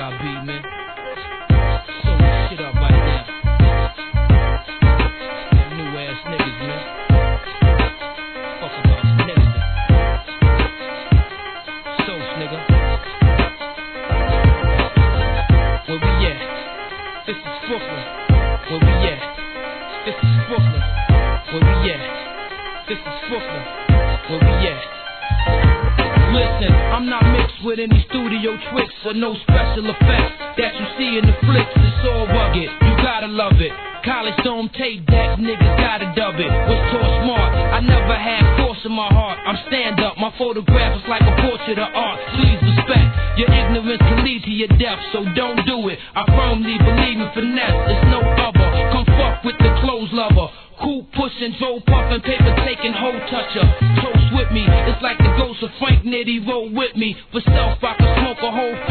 I be, man. Sew this shit up right now. New ass niggas, man. Fuck about niggas. Sauce, nigga. Where we at? This is Brooklyn. Where we at? This is Brooklyn. Where we at? This is Brooklyn. Where we at? Listen, I'm not mixed with any studio tricks or no special effects that you see in the flicks. It's all rugged, you gotta love it. College dome tape deck, niggas gotta dub it. Was taught smart, I never had force in my heart. I'm stand up, my photograph is like a portrait of art. Please respect, your ignorance can lead to your death, so don't do it. I firmly believe in finesse, it's no other. Come fuck with the clothes lover. Cool pushing, Joe puffin', paper taking, hoe toucher. Toast with me, it's like the ghost of Frank Nitty roll with me. For self, I can smoke a whole